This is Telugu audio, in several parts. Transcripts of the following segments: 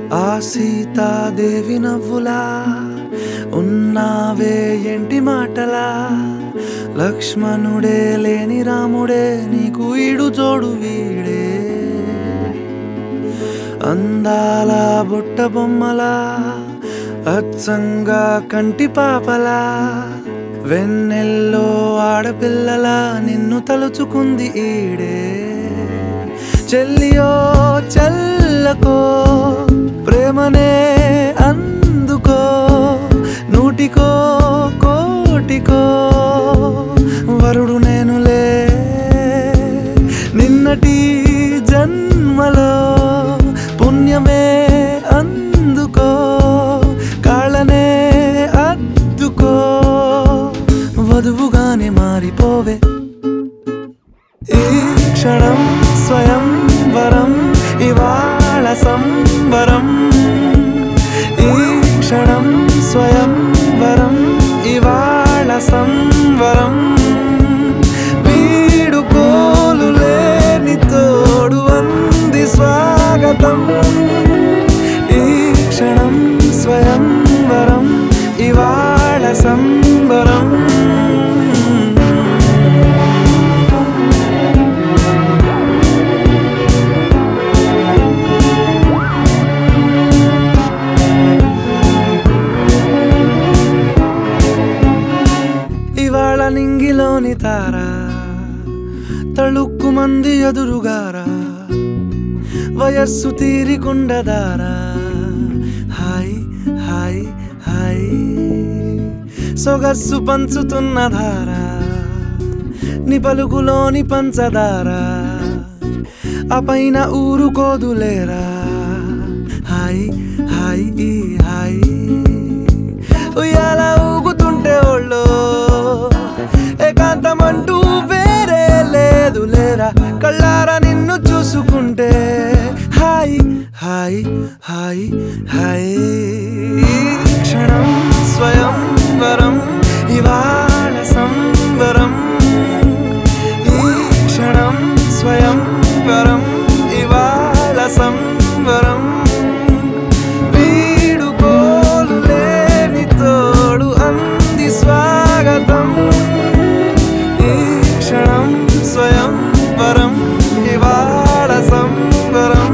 ఆ సీతాదేవి నవ్వులా ఉన్నావే ఏంటి మాటలా, లక్ష్మణుడే లేని రాముడే నీకు ఈడు జోడు వీడే. అందాల బుట్ట బొమ్మలా అచ్చంగా కంటి పాపలా, వెన్నెల్లో ఆడపిల్లలా నిన్ను తలుచుకుంది ఈడే. చెల్లియో చల్లకో ప్రేమనే అందుకో, నూటికో కోటికో వరుడు నేనులే. నిన్నటి జన్మలో పుణ్యమే అందుకో, కాళ్ళనే అద్దుకో, వధువుగానే మారిపోవే. ఈ క్షణం స్వయంవరం ఇవాళ సంబరం, ఈ క్షణం స్వయంవరం ఇవాళ సంవరం. వీడుకోలు లేని తోడు అంది స్వాగతం, ఈ క్షణం స్వయంవరం ఇవాళ సంబరం. ఇవాళ నింగిలోని తారా తళుక్కు మంది ఎదురుగారా, వయస్సు తీరికుండదారా. హాయ్ హాయ్ హాయ్ సొగస్సు పంచుతున్న ధారా, నీ పలుకులోని పంచదారా, ఆ పైన ఊరుకోదులేరా. హాయ్ హాయ్ ఈ హాయ్ ఉయ్యాల ఊగుతుంటే ఒళ్ళో ఏకాంతమంటూ వేరే లేదు లేరా. కళ్ళారా నిన్ను చూసుకుంటే హాయ్ హాయ్ హాయ్ హాయ్. క్షణం స్వయంవరం ఇవాళ సంవరం, ఈ క్షణం స్వయంవరం ఇవాళ సంవరం. వీడుకోలు లేని తోడు అంది స్వాగతం, ఈ క్షణం స్వయంవరం ఇవాళ సంవరం.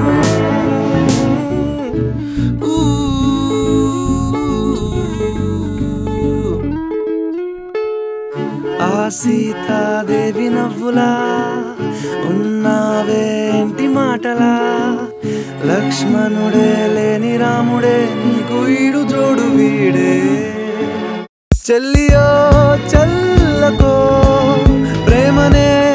ఆ సీతాదేవి నవ్వులా ఉన్నావే ఏంటి మాటలా, లక్ష్మణుడే లేని రాముడే నీకు ఈడు జోడు వీడే. చెల్లియో చల్లకో ప్రేమనే